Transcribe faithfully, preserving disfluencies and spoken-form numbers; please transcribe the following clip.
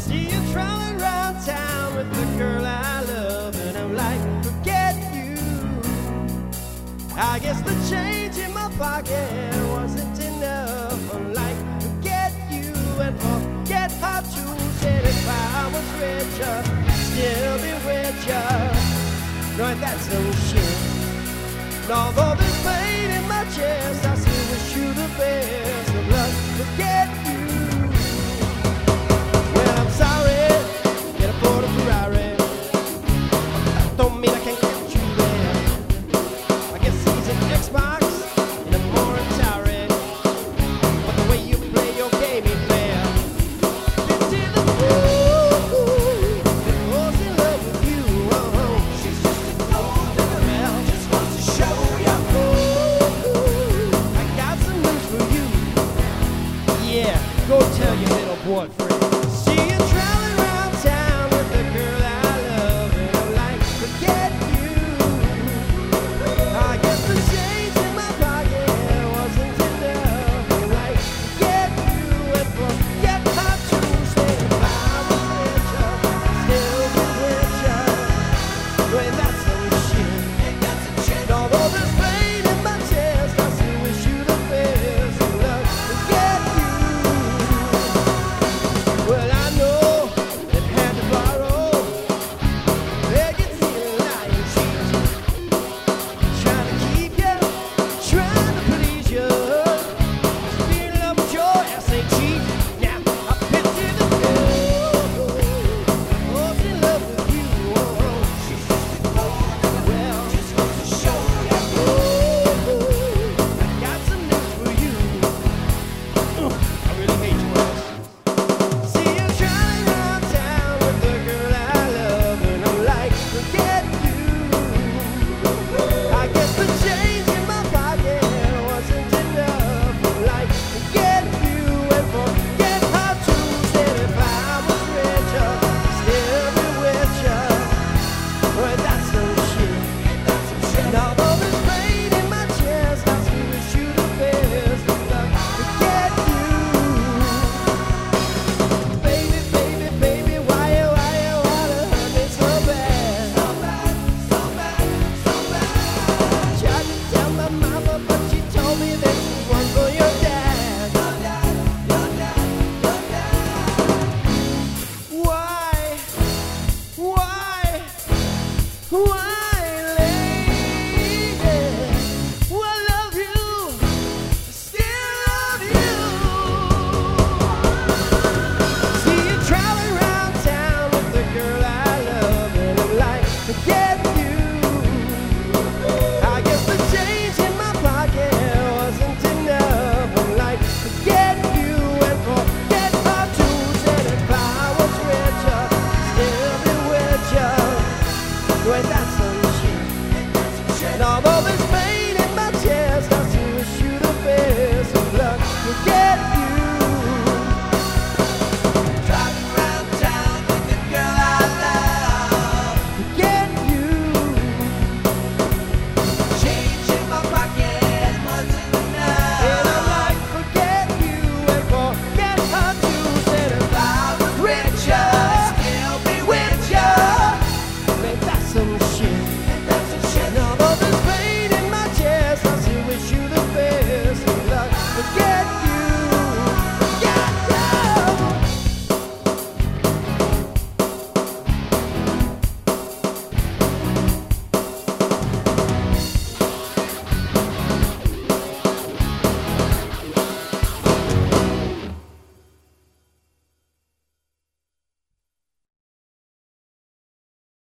See you traveling around town with the girl I love, and I'm like, forget you. I guess the change in my pocket wasn't enough. I'm like, forget you and forget how to said if I was richer, still be richer. No, that's no shit. And although there's pain in my chest, I still wish you the best of luck. Forget you. Well, I'm sorry, can't afford a Ferrari. Don't mean I can't get you there. I guess he's an Xbox and a more Atari. But the way you play your game ain't fair. Pity the fool that falls in love with you. Oh, she's just a gold girl, just wants to show you. Ooh, I got some news for you. Yeah, go tell your little boyfriend.